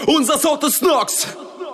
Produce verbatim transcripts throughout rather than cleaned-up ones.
Unser Sound ist Nox!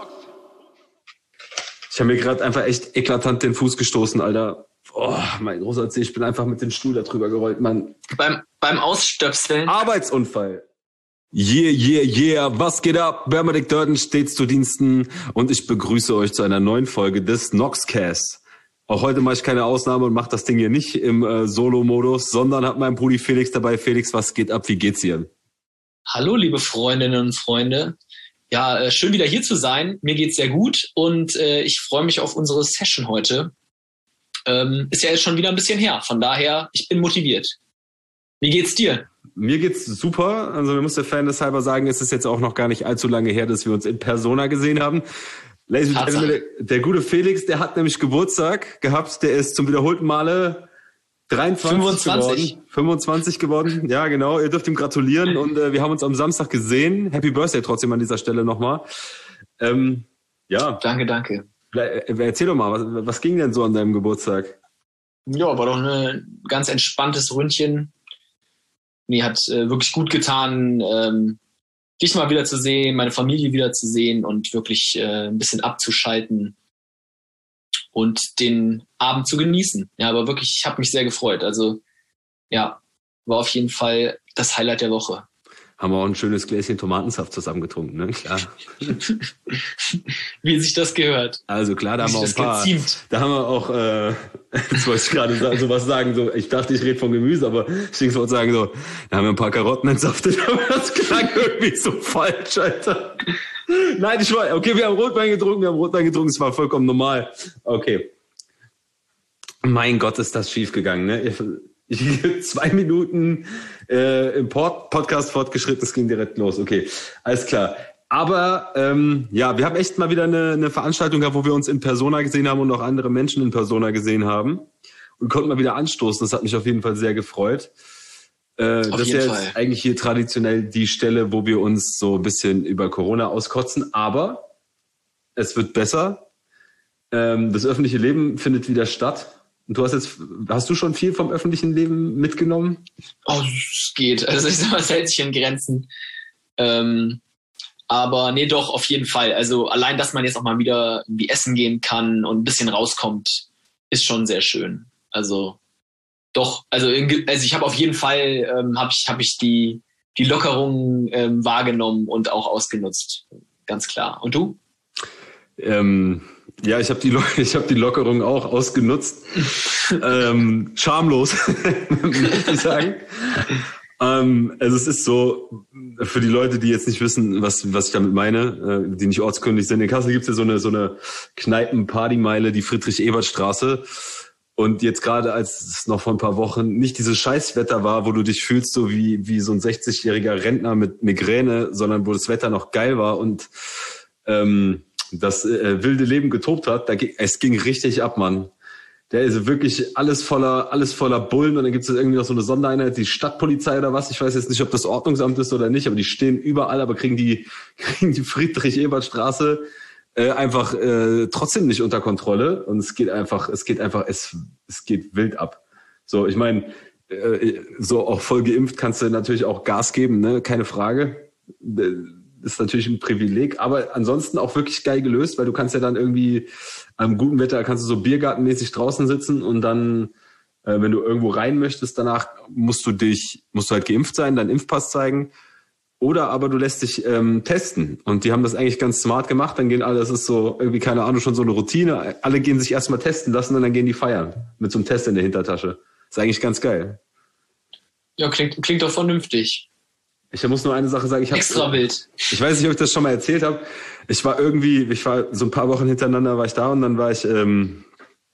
Ich habe mir gerade einfach echt eklatant den Fuß gestoßen, Alter. Oh, mein großer Zeh, ich bin einfach mit dem Stuhl da drüber gerollt, Mann. Beim, beim Ausstöpseln? Arbeitsunfall. Yeah, yeah, yeah, was geht ab? Bernhard Dörden stets zu Diensten und ich begrüße euch zu einer neuen Folge des Noxcast. Auch heute mache ich keine Ausnahme und mache das Ding hier nicht im äh, Solo-Modus, sondern habe meinen Brudi Felix dabei. Felix, was geht ab? Wie geht's dir? Hallo, liebe Freundinnen und Freunde. Ja, äh, schön wieder hier zu sein. Mir geht's sehr gut und äh, ich freue mich auf unsere Session heute. Ähm, ist ja jetzt schon wieder ein bisschen her. Von daher, ich bin motiviert. Wie geht's dir? Mir geht's super. Also, wir müssen der Fan deshalb sagen, es ist jetzt auch noch gar nicht allzu lange her, dass wir uns in Persona gesehen haben. Ladies and Gentlemen, der, der gute Felix, der hat nämlich Geburtstag gehabt. Der ist zum wiederholten Male dreiundzwanzig fünfundzwanzig geworden. fünfundzwanzig geworden. Ja, genau. Ihr dürft ihm gratulieren. Und äh, wir haben uns am Samstag gesehen. Happy Birthday trotzdem an dieser Stelle nochmal. Ähm, ja. Danke, danke. Erzähl doch mal, was, was ging denn so an deinem Geburtstag? Ja, war doch ein ganz entspanntes Ründchen. Mir hat äh, wirklich gut getan, ähm, dich mal wieder zu sehen, meine Familie wieder zu sehen und wirklich äh, ein bisschen abzuschalten und den Abend zu genießen. Ja, aber wirklich, ich habe mich sehr gefreut. Also ja, war auf jeden Fall das Highlight der Woche. Haben wir auch ein schönes Gläschen Tomatensaft zusammen getrunken, ne? Klar. Wie sich das gehört. Also klar, da haben wir auch ein paar. Geziemt. Da haben wir auch, äh, jetzt wollte ich gerade so was sagen, so, ich dachte, ich rede von Gemüse, aber ich wollte sagen, so, da haben wir ein paar Karotten entsaftet, aber das klang irgendwie so falsch, Alter. Nein, ich war, okay, wir haben Rotwein getrunken, wir haben Rotwein getrunken, es war vollkommen normal. Okay. Mein Gott, ist das schief gegangen, ne? Ich, ich, zwei Minuten äh, im Pod, Podcast fortgeschritten, es ging direkt los. Okay, alles klar. Aber ähm, ja, wir haben echt mal wieder eine, eine Veranstaltung gehabt, wo wir uns in Persona gesehen haben und auch andere Menschen in Persona gesehen haben und konnten mal wieder anstoßen. Das hat mich auf jeden Fall sehr gefreut. Äh, das ist ja jetzt eigentlich hier traditionell die Stelle, wo wir uns so ein bisschen über Corona auskotzen. Aber es wird besser. Ähm, das öffentliche Leben findet wieder statt. Und du hast jetzt, hast du schon viel vom öffentlichen Leben mitgenommen? Oh, es geht. Also ich sag mal, es hält sich in Grenzen. Ähm, aber nee, doch, auf jeden Fall. Also allein, dass man jetzt auch mal wieder irgendwie essen gehen kann und ein bisschen rauskommt, ist schon sehr schön. Also doch, also, in, also ich habe auf jeden Fall, ähm, habe ich, hab ich die, die Lockerung ähm, wahrgenommen und auch ausgenutzt. Ganz klar. Und du? Ähm... Ja, ich habe die, ich hab die Lockerung auch ausgenutzt. ähm, schamlos, muss ich sagen. ähm, also es ist so, für die Leute, die jetzt nicht wissen, was, was ich damit meine, äh, die nicht ortskundig sind, in Kassel gibt es ja so eine, so eine Kneipen-Partymeile, die Friedrich-Ebert-Straße. Und jetzt gerade, als es noch vor ein paar Wochen nicht dieses Scheißwetter war, wo du dich fühlst so wie, wie so ein sechzigjähriger Rentner mit Migräne, sondern wo das Wetter noch geil war und ähm, das äh, wilde Leben getobt hat, da ging, es ging richtig ab, Mann. Der ist wirklich alles voller, alles voller Bullen und dann gibt es irgendwie noch so eine Sondereinheit, die Stadtpolizei oder was. Ich weiß jetzt nicht, ob das Ordnungsamt ist oder nicht, aber die stehen überall, aber kriegen die, kriegen die Friedrich-Ebert-Straße äh, einfach äh, trotzdem nicht unter Kontrolle und es geht einfach, es geht einfach, es, es geht wild ab. So, ich meine, äh, so auch voll geimpft kannst du natürlich auch Gas geben, ne, keine Frage. Ist natürlich ein Privileg, aber ansonsten auch wirklich geil gelöst, weil du kannst ja dann irgendwie am guten Wetter kannst du so biergartenmäßig draußen sitzen und dann, äh, wenn du irgendwo rein möchtest, danach musst du dich, musst du halt geimpft sein, deinen Impfpass zeigen oder aber du lässt dich ähm, testen und die haben das eigentlich ganz smart gemacht, dann gehen alle, das ist so irgendwie, keine Ahnung, schon so eine Routine, alle gehen sich erstmal testen lassen und dann gehen die feiern mit so einem Test in der Hintertasche. Ist eigentlich ganz geil. Ja, klingt, klingt doch vernünftig. Ich muss nur eine Sache sagen. Ich hab, Extra wild. Ich weiß nicht, ob ich das schon mal erzählt habe. Ich war irgendwie, ich war so ein paar Wochen hintereinander war ich da und dann war ich ähm,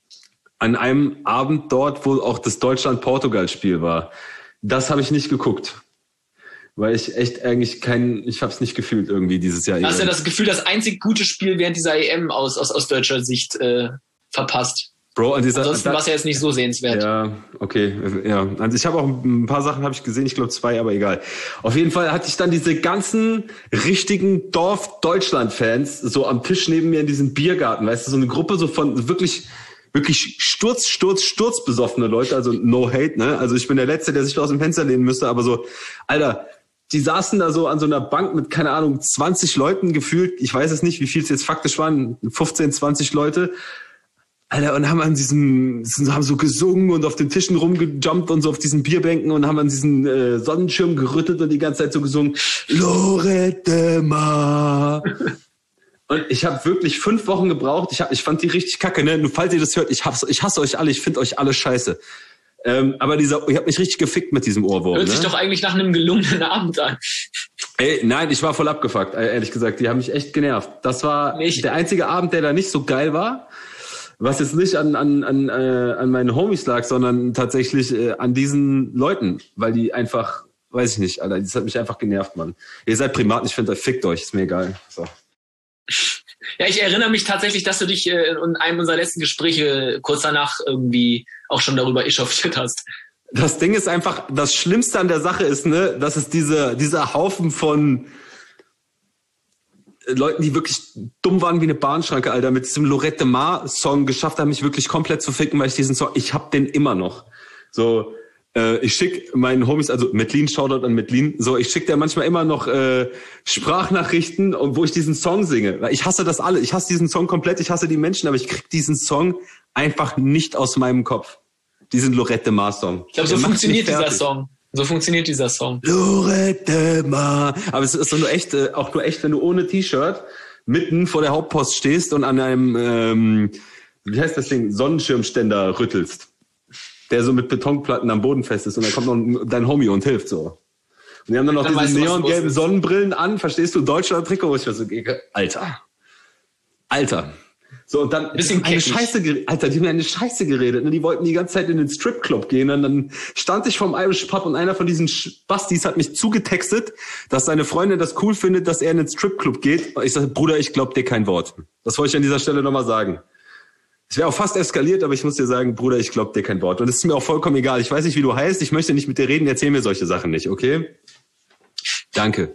an einem Abend dort, wo auch das Deutschland-Portugal-Spiel war. Das habe ich nicht geguckt, weil ich echt eigentlich kein, ich habe es nicht gefühlt irgendwie dieses Jahr. Hast du ja das Gefühl, das einzig gute Spiel während dieser E M aus aus, aus deutscher Sicht äh, verpasst? Bro, an dieser, ansonsten war es ja jetzt nicht so sehenswert. Ja, okay, ja. Also ich habe auch ein paar Sachen habe ich gesehen, ich glaube zwei, aber egal. Auf jeden Fall hatte ich dann diese ganzen richtigen Dorf-Deutschland-Fans so am Tisch neben mir in diesem Biergarten, weißt du, so eine Gruppe so von wirklich wirklich Sturz, Sturz, Sturz besoffene Leute, also no hate, ne? Also ich bin der Letzte, der sich da aus dem Fenster lehnen müsste, aber so, Alter, die saßen da so an so einer Bank mit, keine Ahnung, zwanzig Leuten gefühlt. Ich weiß es nicht, wie viel es jetzt faktisch waren. fünfzehn, zwanzig Leute. Alter, und haben an diesen, haben so gesungen und auf den Tischen rumgejumpt und so auf diesen Bierbänken und haben an diesen äh, Sonnenschirm gerüttelt und die ganze Zeit so gesungen, Lorette Mar. Und ich habe wirklich fünf Wochen gebraucht. Ich, hab, ich fand die richtig kacke, ne? Nur falls ihr das hört, ich, hab's, ich hasse euch alle, ich finde euch alle scheiße. Ähm, aber dieser, ich habe mich richtig gefickt mit diesem Ohrwurm. Hört ne? sich doch eigentlich nach einem gelungenen Abend an. Ey, nein, ich war voll abgefuckt, ehrlich gesagt. Die haben mich echt genervt. Das war nicht der einzige Abend, der da nicht so geil war. Was jetzt nicht an an an äh, an meinen Homies lag, sondern tatsächlich äh, an diesen Leuten, weil die einfach, weiß ich nicht, Alter, das hat mich einfach genervt, Mann. Ihr seid Primaten, ich finde, fickt euch, ist mir egal. So. Ja, ich erinnere mich tatsächlich, dass du dich äh, in einem unserer letzten Gespräche kurz danach irgendwie auch schon darüber echauffiert hast. Das Ding ist einfach, das Schlimmste an der Sache ist, ne, dass es diese dieser Haufen von Leuten, die wirklich dumm waren wie eine Bahnschranke, Alter, mit diesem Lorette Mar Song geschafft haben, mich wirklich komplett zu ficken, weil ich diesen Song, ich hab den immer noch. So, äh, ich schick meinen Homies, also Metlin, Shoutout an Metlin, so, ich schick dir manchmal immer noch äh, Sprachnachrichten, wo ich diesen Song singe. Weil ich hasse das alle, ich hasse diesen Song komplett, ich hasse die Menschen, aber ich krieg diesen Song einfach nicht aus meinem Kopf. Diesen Lorette Mar Song. Ich glaube, so funktioniert dieser Song. So funktioniert dieser Song. Lorette Mar. Aber es ist doch nur echt, äh, auch nur echt, wenn du ohne T-Shirt mitten vor der Hauptpost stehst und an einem, ähm, wie heißt das Ding, Sonnenschirmständer rüttelst, der so mit Betonplatten am Boden fest ist und dann kommt noch dein Homie und hilft so. Und die haben dann noch dann diese neongelben Sonnenbrillen an, verstehst du, Deutschland-Trikot, wo ich so gehe, Alter, Alter. So, und dann bisschen eine Scheiße geredet. Alter, die haben mir eine Scheiße geredet. Ne? Die wollten die ganze Zeit in den Stripclub gehen. Und dann stand ich vorm Irish Pub und einer von diesen Spastis hat mich zugetextet, dass seine Freundin das cool findet, dass er in den Stripclub geht. Ich sage, Bruder, ich glaub dir kein Wort. Das wollte ich an dieser Stelle nochmal sagen. Es wäre auch fast eskaliert, aber ich muss dir sagen, Bruder, ich glaub dir kein Wort. Und es ist mir auch vollkommen egal. Ich weiß nicht, wie du heißt. Ich möchte nicht mit dir reden. Erzähl mir solche Sachen nicht, okay? Danke.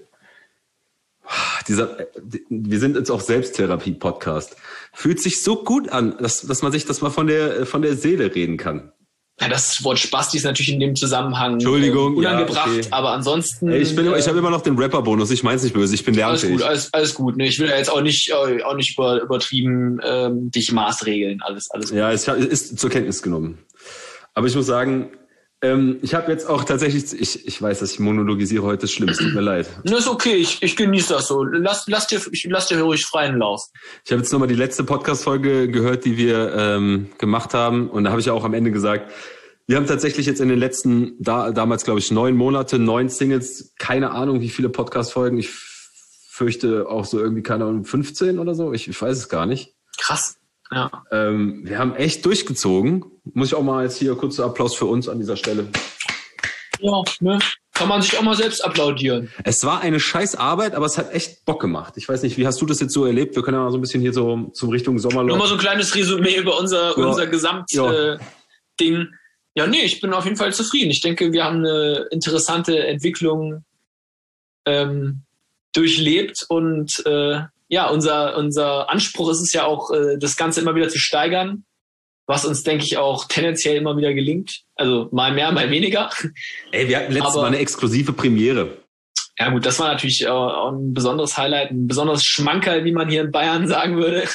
Dieser, wir sind jetzt auch Selbsttherapie-Podcast. Fühlt sich so gut an, dass, dass man sich das mal von der, von der Seele reden kann. Ja, das Wort Spasti ist natürlich in dem Zusammenhang Entschuldigung, äh, unangebracht, ja, okay. Aber ansonsten... Ey, ich bin, äh, ich habe immer noch den Rapper-Bonus, ich mein's nicht böse, ich bin lernfähig. Alles gut, alles, alles gut. Ne? Ich will ja jetzt auch nicht, auch nicht über, übertrieben ähm, dich maßregeln, alles, alles gut. Ja, es ist zur Kenntnis genommen. Aber ich muss sagen, ähm, ich habe jetzt auch tatsächlich, ich, ich weiß, dass ich monologisiere heute, ist schlimm, es tut mir leid. Das ist okay, ich, ich genieße das so. Lass, lass, dir, ich, lass dir ruhig freien Lauf. Ich habe jetzt nochmal die letzte Podcast-Folge gehört, die wir ähm, gemacht haben. Und da habe ich ja auch am Ende gesagt, wir haben tatsächlich jetzt in den letzten, da, damals glaube ich, neun Monate, neun Singles, keine Ahnung, wie viele Podcast-Folgen. Ich fürchte auch so irgendwie, keine Ahnung, fünfzehn oder so. Ich, ich weiß es gar nicht. Krass. Ja. Ähm, wir haben echt durchgezogen. Muss ich auch mal jetzt hier kurzer Applaus für uns an dieser Stelle. Ja, ne? Kann man sich auch mal selbst applaudieren. Es war eine scheiß Arbeit, aber es hat echt Bock gemacht. Ich weiß nicht, wie hast du das jetzt so erlebt? Wir können ja mal so ein bisschen hier so zum Richtung Sommerloch. Nur mal so ein kleines Resümee über unser, ja. unser Gesamt-Ding. Ja. Äh, ja, nee, ich bin auf jeden Fall zufrieden. Ich denke, wir haben eine interessante Entwicklung ähm, durchlebt und äh, ja, unser, unser Anspruch ist es ja auch, äh, das Ganze immer wieder zu steigern, was uns, denke ich, auch tendenziell immer wieder gelingt. Also mal mehr, mal weniger. Ey, wir hatten letztes Aber, Mal eine exklusive Premiere. Ja gut, das war natürlich auch ein besonderes Highlight, ein besonderes Schmankerl, wie man hier in Bayern sagen würde.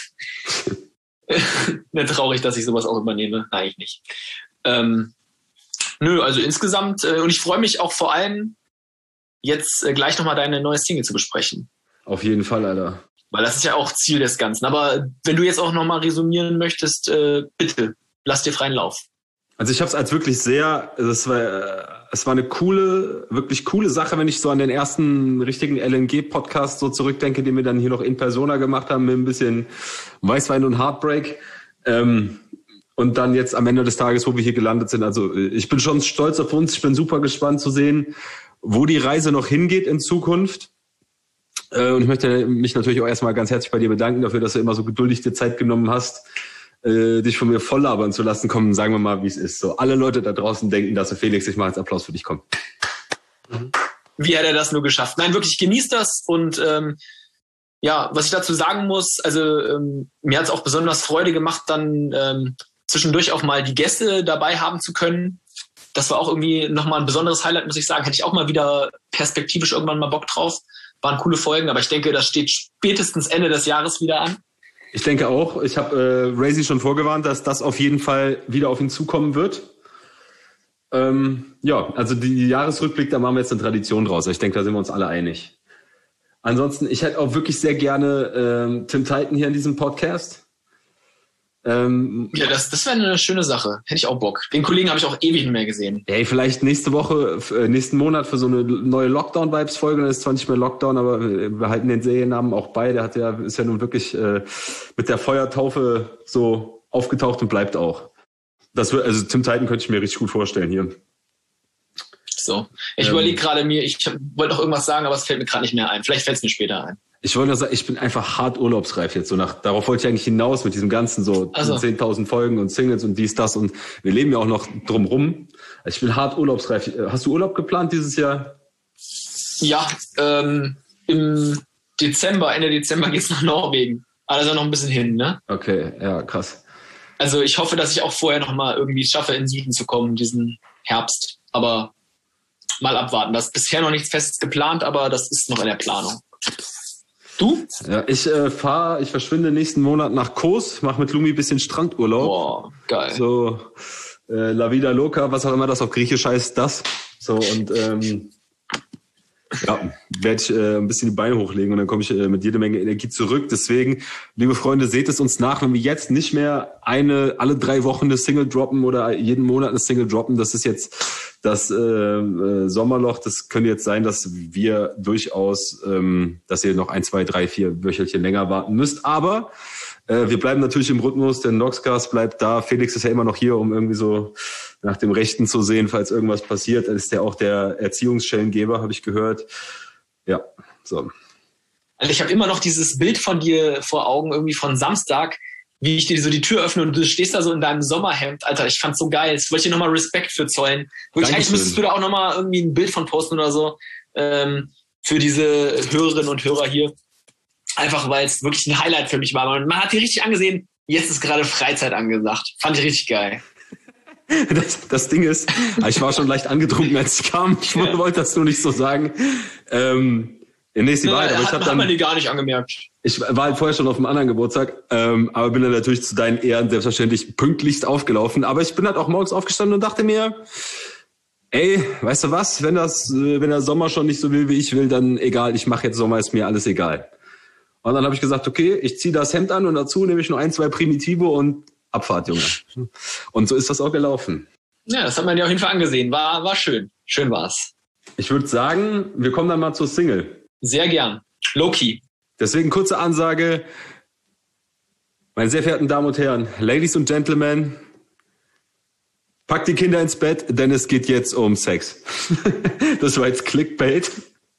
Nicht traurig, dass ich sowas auch übernehme. Nein, eigentlich nicht. Ähm, nö, also insgesamt, äh, und ich freue mich auch vor allem, jetzt äh, gleich nochmal deine neue Single zu besprechen. Auf jeden Fall, Alter. Weil das ist ja auch Ziel des Ganzen. Aber wenn du jetzt auch nochmal resümieren möchtest, äh, bitte, lass dir freien Lauf. Also ich habe es als wirklich sehr, es war, es war eine coole, wirklich coole Sache, wenn ich so an den ersten richtigen L N G-Podcast so zurückdenke, den wir dann hier noch in Persona gemacht haben, mit ein bisschen Weißwein und Heartbreak. Ähm, und dann jetzt am Ende des Tages, wo wir hier gelandet sind. Also ich bin schon stolz auf uns. Ich bin super gespannt zu sehen, wo die Reise noch hingeht in Zukunft. Und ich möchte mich natürlich auch erstmal ganz herzlich bei dir bedanken dafür, dass du immer so geduldig dir Zeit genommen hast, äh, dich von mir voll labern zu lassen. Komm, sagen wir mal, wie es ist. So, alle Leute da draußen denken, dass du Felix, ich mache jetzt Applaus für dich, komm. Wie hat er das nur geschafft? Nein, wirklich, genießt das. Und ähm, ja, was ich dazu sagen muss, also ähm, mir hat es auch besonders Freude gemacht, dann ähm, zwischendurch auch mal die Gäste dabei haben zu können. das war auch irgendwie nochmal ein besonderes Highlight, muss ich sagen. Hätte ich auch mal wieder perspektivisch irgendwann mal Bock drauf. Waren coole Folgen, aber ich denke, das steht spätestens Ende des Jahres wieder an. Ich denke auch. Ich habe äh, Razy schon vorgewarnt, dass das auf jeden Fall wieder auf ihn zukommen wird. Ähm, ja, also die Jahresrückblick, da machen wir jetzt eine Tradition draus. Ich denke, da sind wir uns alle einig. Ansonsten, ich hätte auch wirklich sehr gerne ähm, Tim Titan hier in diesem Podcast. Ähm, ja, das, das wäre eine schöne Sache. Hätte ich auch Bock. Den Kollegen habe ich auch ewig nicht mehr gesehen. Ey, vielleicht nächste Woche, äh, nächsten Monat für so eine neue Lockdown-Vibes-Folge. Das ist zwar nicht mehr Lockdown, aber wir halten den Seriennamen auch bei. Der hat ja, ist ja nun wirklich äh, mit der Feuertaufe so aufgetaucht und bleibt auch. Das wird, also Tim Titan könnte ich mir richtig gut vorstellen hier. So. Ich ähm, überlege gerade mir, ich wollte noch irgendwas sagen, aber es fällt mir gerade nicht mehr ein. Vielleicht fällt es mir später ein. Ich wollte nur sagen, ich bin einfach hart urlaubsreif jetzt. So nach, darauf wollte ich eigentlich hinaus mit diesem ganzen so also. zehntausend Folgen und Singles und dies, das. Und wir leben ja auch noch drumrum. Ich bin hart urlaubsreif. Hast du Urlaub geplant dieses Jahr? Ja, ähm, im Dezember, Ende Dezember geht's nach Norwegen. Aber das ist ja noch ein bisschen hin, ne? Okay, ja, krass. Also ich hoffe, dass ich auch vorher noch mal irgendwie schaffe, in den Süden zu kommen, diesen Herbst. Aber mal abwarten. Das ist bisher noch nichts Festes geplant, aber das ist noch in der Planung. Du? Ja, ich äh, fahre, ich verschwinde nächsten Monat nach Kos, mache mit Lumi ein bisschen Strandurlaub. Boah, geil. So äh, La Vida Loca, was auch immer das auf Griechisch heißt, das. So und ähm, ja, werde ich äh, ein bisschen die Beine hochlegen und dann komme ich äh, mit jede Menge Energie zurück. Deswegen, liebe Freunde, seht es uns nach, wenn wir jetzt nicht mehr eine alle drei Wochen eine Single droppen oder jeden Monat eine Single droppen. Das ist jetzt das äh, äh, Sommerloch. Das könnte jetzt sein, dass wir durchaus, ähm, dass ihr noch ein, zwei, drei, vier Wöchelchen länger warten müsst. Aber äh, wir bleiben natürlich im Rhythmus. Der Noxcast bleibt da. Felix ist ja immer noch hier, um irgendwie so nach dem Rechten zu sehen, falls irgendwas passiert. Dann ist der auch der Erziehungsschellengeber, habe ich gehört. Ja, so. Also ich habe immer noch dieses Bild von dir vor Augen, irgendwie von Samstag, wie ich dir so die Tür öffne und du stehst da so in deinem Sommerhemd. Alter, ich fand's so geil. Ich wollte dir nochmal Respekt für zollen. Wirklich, eigentlich müsstest du da auch nochmal irgendwie ein Bild von posten oder so, ähm, für diese Hörerinnen und Hörer hier. Einfach, weil es wirklich ein Highlight für mich war. Man hat dir richtig angesehen, jetzt ist gerade Freizeit angesagt. Fand ich richtig geil. Das, das Ding ist, ich war schon leicht angetrunken, als ich kam. Ich ja. wollte das nur nicht so sagen. Ähm, nee, ist die Wahrheit, aber ich habe dann... Hat man die gar nicht angemerkt. Ich war halt vorher schon auf einem anderen Geburtstag, ähm, aber bin dann natürlich zu deinen Ehren selbstverständlich pünktlichst aufgelaufen. Aber ich bin halt auch morgens aufgestanden und dachte mir, ey, weißt du was, wenn das, wenn der Sommer schon nicht so will, wie ich will, dann egal, ich mache jetzt Sommer, ist mir alles egal. Und dann habe ich gesagt, okay, ich ziehe das Hemd an und dazu nehme ich nur ein, zwei Primitivo und Abfahrt, Junge. Und so ist das auch gelaufen. Ja, das hat man dir auf jeden Fall angesehen. War, war schön. Schön war's. Ich würde sagen, wir kommen dann mal zur Single. Sehr gern. Low-key. Deswegen kurze Ansage. Meine sehr verehrten Damen und Herren, Ladies und Gentlemen, packt die Kinder ins Bett, denn es geht jetzt um Sex. Das war jetzt Clickbait.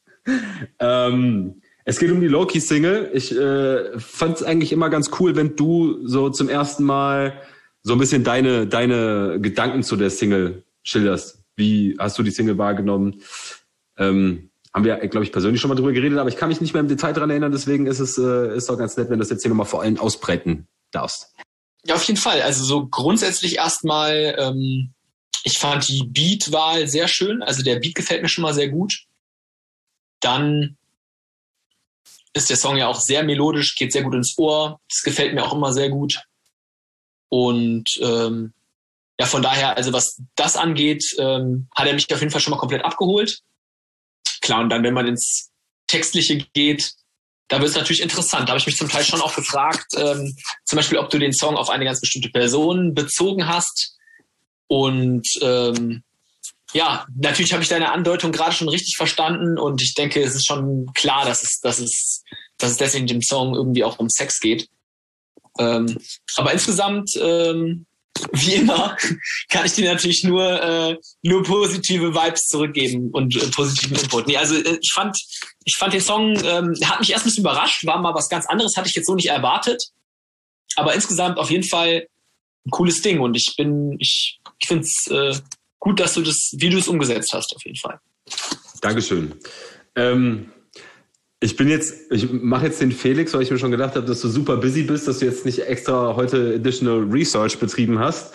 Ähm... Es geht um die Low-Key-Single. Ich äh, fand es eigentlich immer ganz cool, wenn du so zum ersten Mal so ein bisschen deine deine Gedanken zu der Single schilderst. Wie hast du die Single wahrgenommen? Ähm, haben wir, glaube ich, persönlich schon mal drüber geredet, aber ich kann mich nicht mehr im Detail dran erinnern. Deswegen ist es äh, ist auch ganz nett, wenn du das jetzt hier nochmal vor allem ausbreiten darfst. Ja, auf jeden Fall. Also so grundsätzlich erstmal, ähm, ich fand die Beat-Wahl sehr schön. Also der Beat gefällt mir schon mal sehr gut. Dann ist der Song ja auch sehr melodisch, geht sehr gut ins Ohr. Das gefällt mir auch immer sehr gut. Und ähm, ja, von daher, also was das angeht, ähm, hat er mich auf jeden Fall schon mal komplett abgeholt. Klar, und dann, wenn man ins Textliche geht, da wird es natürlich interessant. Da habe ich mich zum Teil schon auch gefragt, ähm, zum Beispiel, ob du den Song auf eine ganz bestimmte Person bezogen hast. Und ähm, ja, natürlich habe ich deine Andeutung gerade schon richtig verstanden und ich denke, es ist schon klar, dass es, dass es, dass es deswegen dem Song irgendwie auch um Sex geht. Ähm, aber insgesamt, ähm, wie immer, kann ich dir natürlich nur äh, nur positive Vibes zurückgeben und äh, positiven Input. Nee, also äh, ich fand, ich fand den Song, ähm, hat mich erst ein bisschen überrascht, war mal was ganz anderes, hatte ich jetzt so nicht erwartet. Aber insgesamt auf jeden Fall ein cooles Ding und ich bin, ich, ich finde es äh, gut, dass du das, wie du es umgesetzt hast, auf jeden Fall. Dankeschön. Ähm, ich bin jetzt, ich mache jetzt den Felix, weil ich mir schon gedacht habe, dass du super busy bist, dass du jetzt nicht extra heute additional Research betrieben hast.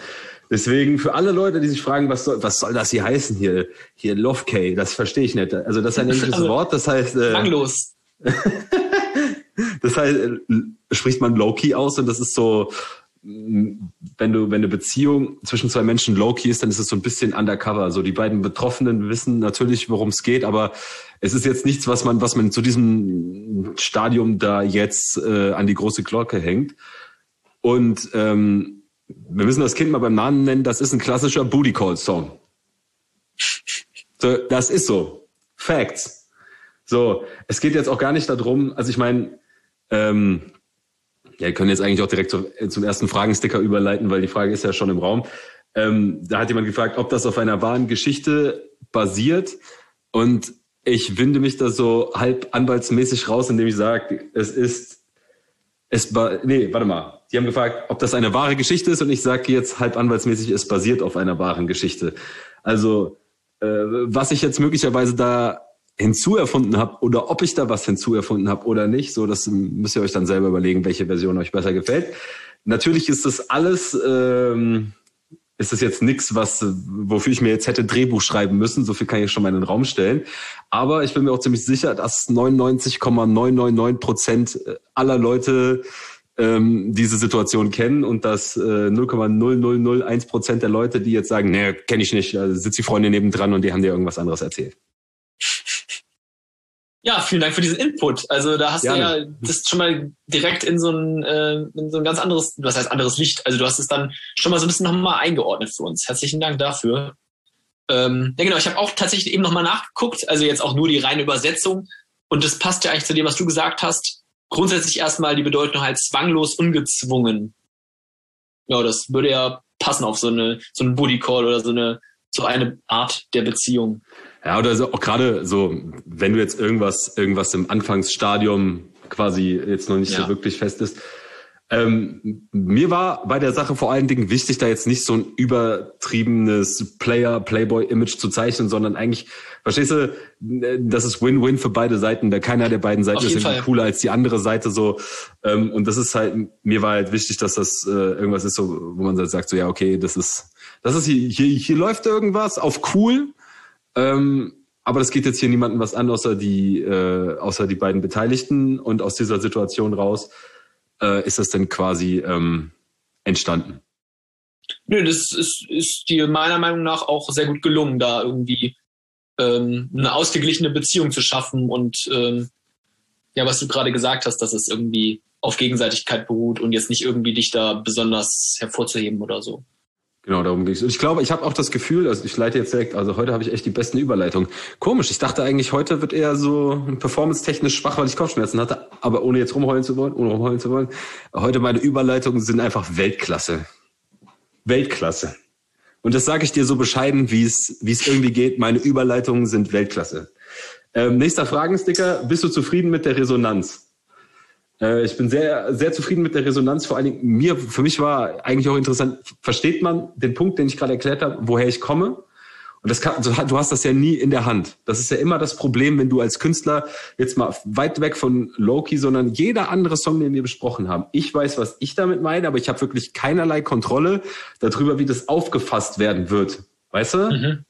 Deswegen für alle Leute, die sich fragen, was soll, was soll das hier heißen hier, hier Love K, das verstehe ich nicht. Also das ist ein englisches also, Wort, das heißt... Äh, langlos. Das heißt, äh, spricht man Low-Key aus und das ist so, wenn du, wenn eine Beziehung zwischen zwei Menschen Low-Key ist, dann ist es so ein bisschen undercover. So die beiden Betroffenen wissen natürlich, worum es geht, aber es ist jetzt nichts, was man, was man zu diesem Stadium da jetzt äh, an die große Glocke hängt. Und ähm, wir müssen das Kind mal beim Namen nennen, das ist ein klassischer Booty-Call-Song. So, das ist so. Facts. So, es geht jetzt auch gar nicht darum, also ich meine, ähm, ja, wir können jetzt eigentlich auch direkt zum, zum ersten Fragensticker überleiten, weil die Frage ist ja schon im Raum. Ähm, da hat jemand gefragt, ob das auf einer wahren Geschichte basiert. Und ich winde mich da so halb anwaltsmäßig raus, indem ich sage, es ist, es ba- nee, warte mal. Die haben gefragt, ob das eine wahre Geschichte ist und ich sage jetzt halb anwaltsmäßig, es basiert auf einer wahren Geschichte. Also, äh, was ich jetzt möglicherweise da hinzuerfunden habe oder ob ich da was hinzuerfunden habe oder nicht, so das müsst ihr euch dann selber überlegen, welche Version euch besser gefällt. Natürlich ist das alles, ähm, ist das jetzt nichts, was wofür ich mir jetzt hätte Drehbuch schreiben müssen, so viel kann ich schon mal in den Raum stellen. Aber ich bin mir auch ziemlich sicher, dass neunundneunzig Komma neun neun neun Prozent aller Leute ähm, diese Situation kennen und dass äh, null Komma null null null eins Prozent der Leute, die jetzt sagen, nee, kenne ich nicht, also sitzt die Freundin nebendran und die haben dir irgendwas anderes erzählt. Ja, vielen Dank für diesen Input. Also da hast Gerne. du ja das schon mal direkt in so ein äh, in so ein ganz anderes, was heißt anderes Licht. Also du hast es dann schon mal so ein bisschen nochmal eingeordnet für uns. Herzlichen Dank dafür. Ähm, ja genau, ich habe auch tatsächlich eben nochmal nachgeguckt, also jetzt auch nur die reine Übersetzung. Und das passt ja eigentlich zu dem, was du gesagt hast. Grundsätzlich erstmal die Bedeutung halt zwanglos, ungezwungen. Ja, das würde ja passen auf so eine so einen Booty Call oder so eine so eine Art der Beziehung. Ja, oder so, auch gerade so, wenn du jetzt irgendwas, irgendwas im Anfangsstadium quasi jetzt noch nicht ja. so wirklich fest ist. Ähm, mir war bei der Sache vor allen Dingen wichtig, da jetzt nicht so ein übertriebenes Player-Playboy-Image zu zeichnen, sondern eigentlich, verstehst du, das ist Win-Win für beide Seiten. Da keiner der beiden Seiten ist irgendwie Fall. cooler als die andere Seite so. Ähm, und das ist halt, mir war halt wichtig, dass das äh, irgendwas ist, so, wo man halt sagt, so ja, okay, das ist, das ist hier, hier, hier läuft irgendwas auf cool. Ähm, aber das geht jetzt hier niemandem was an, außer die, äh, außer die beiden Beteiligten. Und aus dieser Situation raus äh, ist das dann quasi ähm, entstanden. Nö, das ist, ist dir meiner Meinung nach auch sehr gut gelungen, da irgendwie ähm, eine ausgeglichene Beziehung zu schaffen. Und ähm, ja, was du gerade gesagt hast, dass es irgendwie auf Gegenseitigkeit beruht und jetzt nicht irgendwie dich da besonders hervorzuheben oder so. Genau, darum ging es. Ich glaube, ich habe auch das Gefühl, also ich leite jetzt direkt, also heute habe ich echt die besten Überleitungen. Komisch, ich dachte eigentlich, heute wird eher so performance-technisch schwach, weil ich Kopfschmerzen hatte, aber ohne jetzt rumheulen zu wollen, ohne rumheulen zu wollen. Heute meine Überleitungen sind einfach Weltklasse. Weltklasse. Und das sage ich dir so bescheiden, wie es wie es irgendwie geht. Meine Überleitungen sind Weltklasse. Ähm, nächster Fragensticker, bist du zufrieden mit der Resonanz? Ich bin sehr, sehr zufrieden mit der Resonanz. Vor allen Dingen, mir, für mich war eigentlich auch interessant, versteht man den Punkt, den ich gerade erklärt habe, woher ich komme? Und das kann, du hast das ja nie in der Hand. Das ist ja immer das Problem, wenn du als Künstler jetzt mal weit weg von Low-Key, sondern jeder andere Song, den wir besprochen haben. Ich weiß, was ich damit meine, aber ich habe wirklich keinerlei Kontrolle darüber, wie das aufgefasst werden wird. Weißt du? Mhm.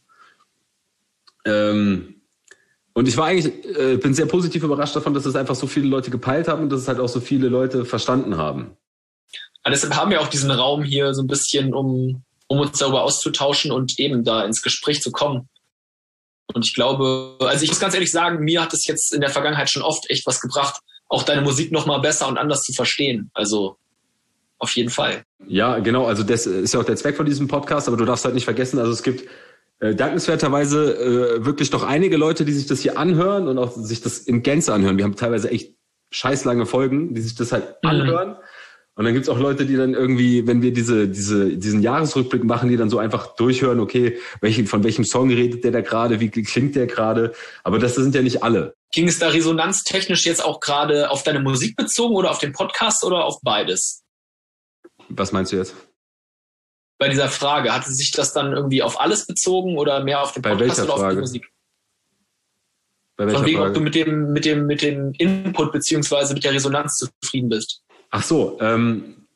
Ähm, Und ich war eigentlich, äh, bin sehr positiv überrascht davon, dass es einfach so viele Leute gepeilt haben und dass es halt auch so viele Leute verstanden haben. Ja, deshalb haben wir auch diesen Raum hier so ein bisschen, um, um uns darüber auszutauschen und eben da ins Gespräch zu kommen. Und ich glaube, also ich muss ganz ehrlich sagen, mir hat es jetzt in der Vergangenheit schon oft echt was gebracht, auch deine Musik nochmal besser und anders zu verstehen. Also auf jeden Fall. Ja, genau. Also das ist ja auch der Zweck von diesem Podcast, aber du darfst halt nicht vergessen, also es gibt Äh, dankenswerterweise äh, wirklich doch einige Leute, die sich das hier anhören und auch sich das in Gänze anhören. Wir haben teilweise echt scheißlange Folgen, die sich das halt mhm. anhören. Und dann gibt's auch Leute, die dann irgendwie, wenn wir diese diese diesen Jahresrückblick machen, die dann so einfach durchhören, okay, welchen, von welchem Song redet der da gerade, wie klingt der gerade. Aber das sind ja nicht alle. Ging es da resonanztechnisch jetzt auch gerade auf deine Musik bezogen oder auf den Podcast oder auf beides? Was meinst du jetzt? Bei dieser Frage, hatte sich das dann irgendwie auf alles bezogen oder mehr auf den Podcast oder auf die Musik? Bei welcher Von wegen, Frage? ob du mit dem, mit dem, mit dem Input beziehungsweise mit der Resonanz zufrieden bist. Ach so, ähm,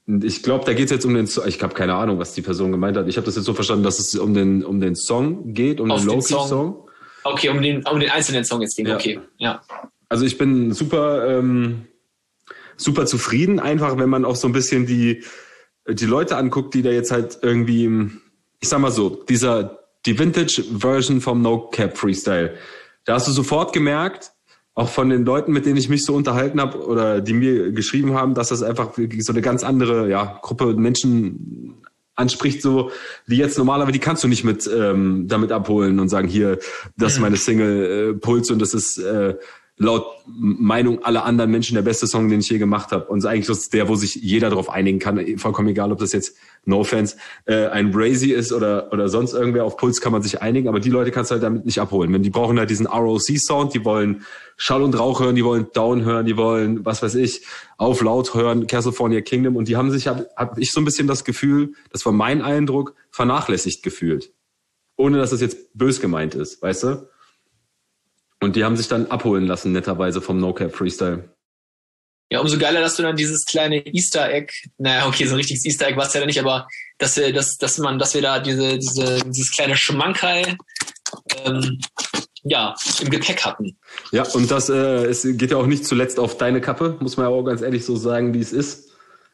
Ich glaube, da geht es jetzt um den Song. Ich habe keine Ahnung, was die Person gemeint hat. Ich habe das jetzt so verstanden, dass es um den, um den Song geht, um Auf den den Loki-Song. Song. Okay, um den, um den einzelnen Song jetzt ging. Ja. Okay, ja. Also ich bin super, ähm, super zufrieden, einfach wenn man auch so ein bisschen die, die Leute anguckt, die da jetzt halt irgendwie, ich sag mal so, dieser, die Vintage-Version vom No-Cap-Freestyle. Da hast du sofort gemerkt, auch von den Leuten, mit denen ich mich so unterhalten habe oder die mir geschrieben haben, dass das einfach so eine ganz andere ja, Gruppe Menschen anspricht, so die jetzt normalerweise, die kannst du nicht mit ähm, damit abholen und sagen, hier, das ist meine Single äh, Puls und das ist äh, laut Meinung aller anderen Menschen der beste Song, den ich je gemacht habe. Und eigentlich ist der, wo sich jeder darauf einigen kann, vollkommen egal, ob das jetzt, no offense, äh, ein Brazy ist oder oder sonst irgendwer. Auf Puls kann man sich einigen, aber die Leute kannst du halt damit nicht abholen. Wenn die brauchen halt diesen R O C-Sound, die wollen Schall und Rauch hören, die wollen Down hören, die wollen, was weiß ich, auf laut hören, California Kingdom. Und die haben sich, habe hab ich so ein bisschen das Gefühl, das war mein Eindruck, vernachlässigt gefühlt. Ohne, dass das jetzt bös gemeint ist, weißt du? Und die haben sich dann abholen lassen, netterweise, vom No-Cap-Freestyle. Ja, umso geiler, dass du dann dieses kleine Easter Egg, naja, okay, so ein richtiges Easter Egg war es ja nicht, aber dass wir, dass, dass man, dass wir da diese, diese, dieses kleine Schmankerl, ähm, ja, im Gepäck hatten. Ja, und das, äh, es geht ja auch nicht zuletzt auf deine Kappe, muss man ja auch ganz ehrlich so sagen, wie es ist.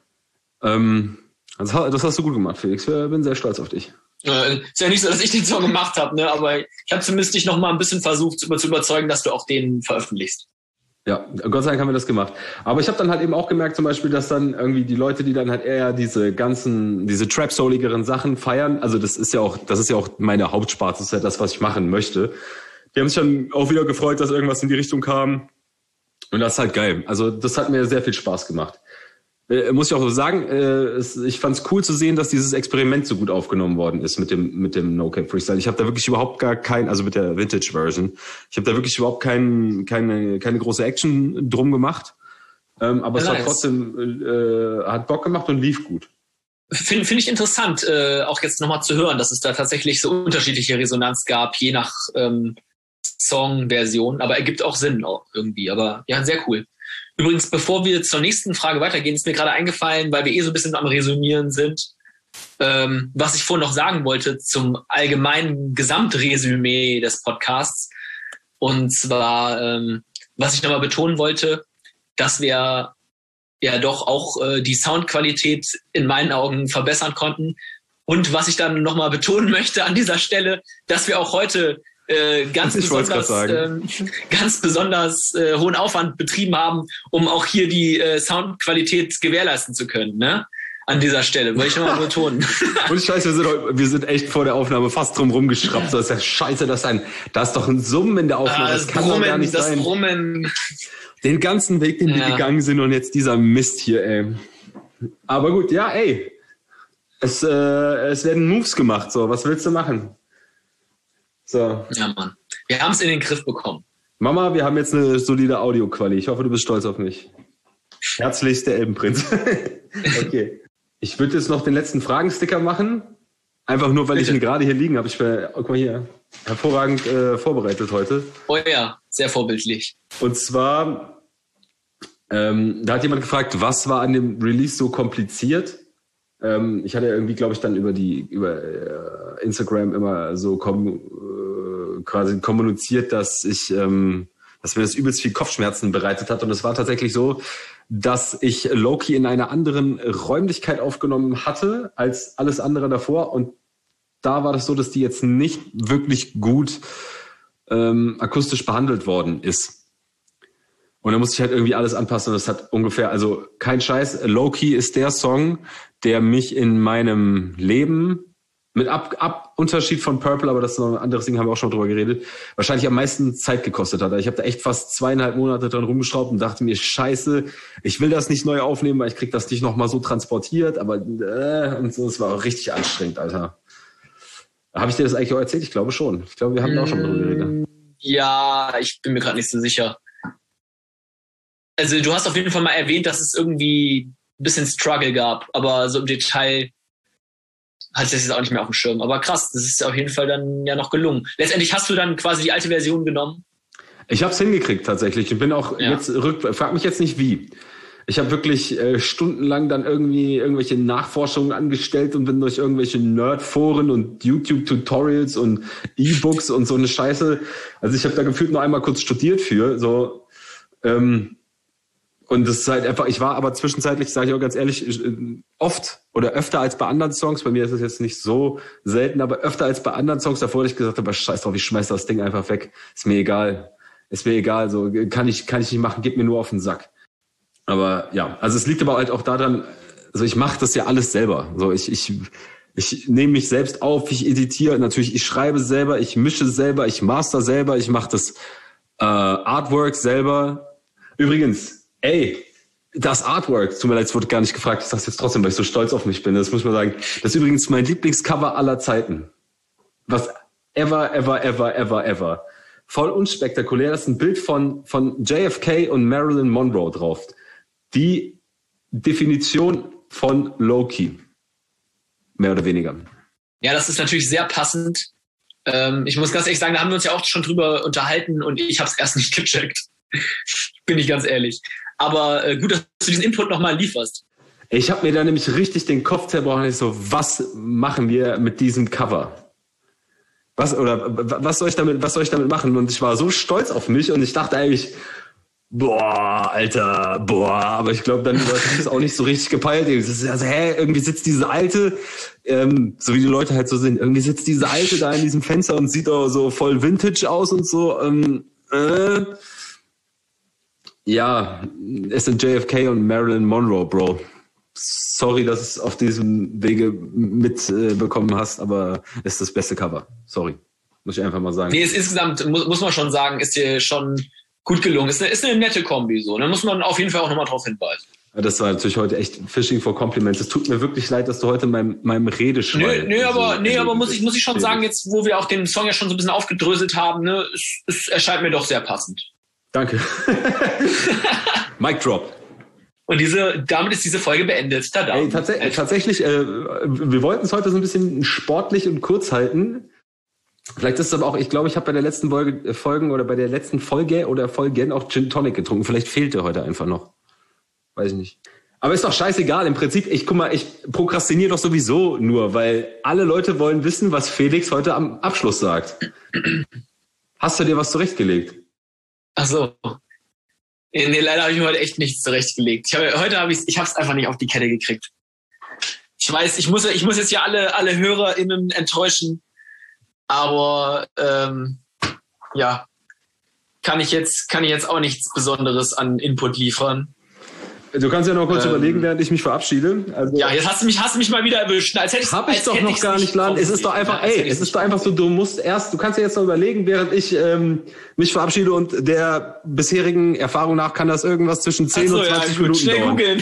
Ähm, das, das hast du gut gemacht, Felix. Ich bin sehr stolz auf dich. Äh, ist ja nicht so, dass ich den Song gemacht habe, ne? Aber ich habe zumindest dich noch mal ein bisschen versucht zu, zu überzeugen, dass du auch den veröffentlichst. Ja, Gott sei Dank haben wir das gemacht. Aber ich habe dann halt eben auch gemerkt, zum Beispiel, dass dann irgendwie die Leute, die dann halt eher diese ganzen, diese Trap-souligeren Sachen feiern, also das ist ja auch, das ist ja auch meine Hauptsparte, das ist ja das, was ich machen möchte. Die haben sich dann auch wieder gefreut, dass irgendwas in die Richtung kam. Und das ist halt geil. Also das hat mir sehr viel Spaß gemacht. Äh, muss ich auch so sagen, äh, es, ich fand es cool zu sehen, dass dieses Experiment so gut aufgenommen worden ist mit dem mit dem No-Cap Freestyle. Ich habe da wirklich überhaupt gar kein, also mit der Vintage Version, ich habe da wirklich überhaupt kein, keine keine große Action drum gemacht. Ähm, aber ja, es nice. hat trotzdem äh, hat Bock gemacht und lief gut. Finde find ich interessant, äh, auch jetzt nochmal zu hören, dass es da tatsächlich so unterschiedliche Resonanz gab, je nach ähm, Song-Version. Aber ergibt auch Sinn auch irgendwie. Aber ja, sehr cool. Übrigens, bevor wir zur nächsten Frage weitergehen, ist mir gerade eingefallen, weil wir eh so ein bisschen am Resümieren sind, ähm, was ich vorhin noch sagen wollte zum allgemeinen Gesamtresümee des Podcasts. Und zwar, ähm, was ich nochmal betonen wollte, dass wir ja doch auch äh, die Soundqualität in meinen Augen verbessern konnten. Und was ich dann nochmal betonen möchte an dieser Stelle, dass wir auch heute Äh, ganz, besonders, ähm, ganz besonders äh, hohen Aufwand betrieben haben, um auch hier die äh, Soundqualität gewährleisten zu können, ne? An dieser Stelle, wollte ich nochmal betonen. Und scheiße, wir sind, wir sind echt vor der Aufnahme fast drum rumgeschraubt. Das ist ja scheiße, das ist ein, da ist doch ein Summen in der Aufnahme. Ah, das, das kann Brummen, doch gar nicht das sein. Brummen. Den ganzen Weg, den ja. wir gegangen sind und jetzt dieser Mist hier, ey. Aber gut, ja, ey. Es, äh, es werden Moves gemacht, so. Was willst du machen? So. Ja, Mann. Wir haben es in den Griff bekommen. Mama, wir haben jetzt eine solide Audioqualität. Ich hoffe, du bist stolz auf mich. Herzlichst der Elbenprinz. Okay. Ich würde jetzt noch den letzten Fragensticker machen. Einfach nur, weil Bitte. ich ihn gerade hier liegen habe. Ich war, guck mal hier, hervorragend äh, vorbereitet heute. Oh ja, sehr vorbildlich. Und zwar, ähm, da hat jemand gefragt, was war an dem Release so kompliziert? Ähm, ich hatte irgendwie, glaube ich, dann über die über äh, Instagram immer so kom äh, quasi kommuniziert, dass ich, ähm, dass mir das übelst viel Kopfschmerzen bereitet hat. Und es war tatsächlich so, dass ich Loki in einer anderen Räumlichkeit aufgenommen hatte als alles andere davor. Und da war das so, dass die jetzt nicht wirklich gut ähm, akustisch behandelt worden ist. Und da musste ich halt irgendwie alles anpassen. Und das hat ungefähr, also kein Scheiß, Loki ist der Song, der mich in meinem Leben, mit ab, ab Unterschied von Purple, aber das ist noch ein anderes Ding, haben wir auch schon drüber geredet, wahrscheinlich am meisten Zeit gekostet hat. Ich habe da echt fast zweieinhalb Monate dran rumgeschraubt und dachte mir, scheiße, ich will das nicht neu aufnehmen, weil ich krieg das nicht nochmal so transportiert. Aber äh, und so, es war auch richtig anstrengend, Alter. Habe ich dir das eigentlich auch erzählt? Ich glaube schon. Ich glaube, wir haben da auch schon drüber geredet. Ja, ich bin mir gerade nicht so sicher. Also du hast auf jeden Fall mal erwähnt, dass es irgendwie ein bisschen Struggle gab, aber so im Detail hatte ich das jetzt auch nicht mehr auf dem Schirm. Aber krass, das ist auf jeden Fall dann ja noch gelungen. Letztendlich hast du dann quasi die alte Version genommen? Ich habe es hingekriegt tatsächlich. Ich bin auch ja. jetzt rück, frag mich jetzt nicht wie. Ich habe wirklich äh, stundenlang dann irgendwie irgendwelche Nachforschungen angestellt und bin durch irgendwelche Nerdforen und YouTube-Tutorials und E-Books und so eine Scheiße. Also ich habe da gefühlt nur einmal kurz studiert für. So ähm, und das ist halt einfach, ich war aber zwischenzeitlich, sage ich auch ganz ehrlich, oft oder öfter als bei anderen Songs, bei mir ist es jetzt nicht so selten, aber öfter als bei anderen Songs davor, dass ich gesagt habe, scheiß drauf, ich schmeiß das Ding einfach weg. Ist mir egal. Ist mir egal. So kann ich, kann ich nicht machen, gib mir nur auf den Sack. Aber ja, also es liegt aber halt auch daran, also ich mache das ja alles selber. So ich ich ich nehme mich selbst auf, ich editiere, natürlich ich schreibe selber, ich mische selber, ich master selber, ich mache das äh, Artwork selber. Übrigens, ey, das Artwork, tut mir leid, es wurde gar nicht gefragt, ich sag's jetzt trotzdem, weil ich so stolz auf mich bin. Das muss man sagen. Das ist übrigens mein Lieblingscover aller Zeiten. Was ever, ever, ever, ever, ever. Voll unspektakulär. Das ist ein Bild von von J F K und Marilyn Monroe drauf. Die Definition von Low-Key. Mehr oder weniger. Ja, das ist natürlich sehr passend. Ähm, ich muss ganz ehrlich sagen, da haben wir uns ja auch schon drüber unterhalten und ich habe es erst nicht gecheckt. Bin ich ganz ehrlich. Aber äh, gut, dass du diesen Input nochmal lieferst. Ich habe mir da nämlich richtig den Kopf zerbrochen. Ich so, was machen wir mit diesem Cover? Was oder was soll ich damit, was soll ich damit machen? Und ich war so stolz auf mich und ich dachte eigentlich, boah, Alter, boah, aber ich glaube, dann die Leute haben es auch nicht so richtig gepeilt. Also, hä, irgendwie sitzt diese Alte, ähm, so wie die Leute halt so sind, irgendwie sitzt diese Alte da in diesem Fenster und sieht auch so voll Vintage aus und so. Ähm, äh. Ja, es sind J F K und Marilyn Monroe, Bro. Sorry, dass du es auf diesem Wege mitbekommen äh, hast, aber es ist das beste Cover. Sorry, muss ich einfach mal sagen. Nee, es insgesamt, muss, muss man schon sagen, ist dir schon gut gelungen. Ist eine, ist eine nette Kombi so. Da muss man auf jeden Fall auch nochmal drauf hinweisen. Ja, das war natürlich heute echt Fishing for Compliments. Es tut mir wirklich leid, dass du heute meinem, meinem Redeschwall... Nee, nee, aber, nee, aber muss ich, muss ich schon sagen, jetzt, wo wir auch den Song ja schon so ein bisschen aufgedröselt haben, ne, es, es erscheint mir doch sehr passend. Danke. Mic drop. Und diese, damit ist diese Folge beendet. Tada. Ey, tats äh, tatsächlich, äh, wir wollten es heute so ein bisschen sportlich und kurz halten. Vielleicht ist es aber auch, ich glaube, ich habe bei der letzten Folge, Folgen oder bei der letzten Folge oder Folgen auch Gin Tonic getrunken. Vielleicht fehlte heute einfach noch. Weiß ich nicht. Aber ist doch scheißegal. Im Prinzip, ich guck mal, ich prokrastiniere doch sowieso nur, weil alle Leute wollen wissen, was Felix heute am Abschluss sagt. Hast du dir was zurechtgelegt? Ach so. Nee, leider habe ich mir heute echt nichts zurechtgelegt. Ich habe, heute habe ich ich habe es einfach nicht auf die Kette gekriegt. Ich weiß, ich muss, ich muss jetzt ja alle, alle HörerInnen enttäuschen, aber ähm, ja, kann ich jetzt, kann ich jetzt auch nichts Besonderes an Input liefern. Du kannst ja noch kurz ähm, überlegen, während ich mich verabschiede. Also, ja, jetzt hast du mich, hast du mich mal wieder erwischt. Als hätte ich Hab ich doch noch gar nicht laden. Es ist doch einfach, ja, ey, es ist doch einfach so, du musst erst, du kannst ja jetzt noch überlegen, während ich ähm, mich verabschiede und der bisherigen Erfahrung nach kann das irgendwas zwischen zehn so, und zwanzig ja, Minuten schnell dauern. Googeln.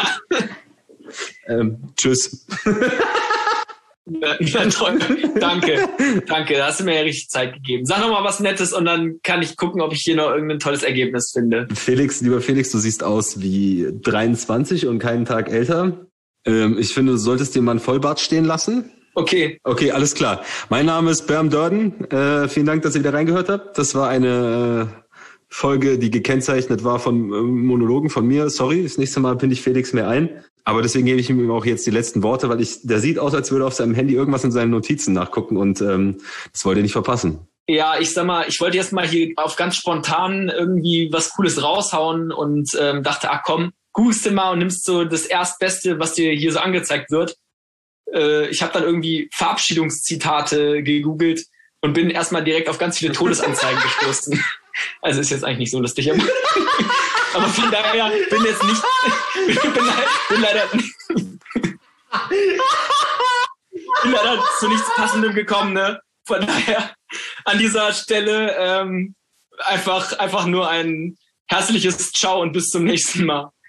ähm, tschüss. Ja, toll. Danke, danke, da hast du mir ja richtig Zeit gegeben. Sag noch mal was Nettes und dann kann ich gucken, ob ich hier noch irgendein tolles Ergebnis finde. Felix, lieber Felix, du siehst aus wie dreiundzwanzig und keinen Tag älter. Ähm, ich finde, du solltest dir mal einen Vollbart stehen lassen. Okay. Okay, alles klar. Mein Name ist Berm Dörden. Äh, vielen Dank, dass ihr wieder reingehört habt. Das war eine äh, Folge, die gekennzeichnet war von äh, Monologen von mir. Sorry, das nächste Mal pinde ich Felix mehr ein. Aber deswegen gebe ich ihm auch jetzt die letzten Worte, weil ich, der sieht aus, als würde er auf seinem Handy irgendwas in seinen Notizen nachgucken und ähm, das wollt ihr nicht verpassen. Ja, ich sag mal, ich wollte jetzt mal hier auf ganz spontan irgendwie was Cooles raushauen und ähm, dachte, ach komm, googelst du mal und nimmst so das Erstbeste, was dir hier so angezeigt wird. Äh, ich habe dann irgendwie Verabschiedungszitate gegoogelt und bin erstmal direkt auf ganz viele Todesanzeigen gestoßen. Also ist jetzt eigentlich nicht so lustig, aber, aber von daher bin jetzt nicht, bin, bin leider, bin leider zu nichts Passendem gekommen, ne? Von daher an dieser Stelle ähm, einfach, einfach nur ein herzliches Ciao und bis zum nächsten Mal.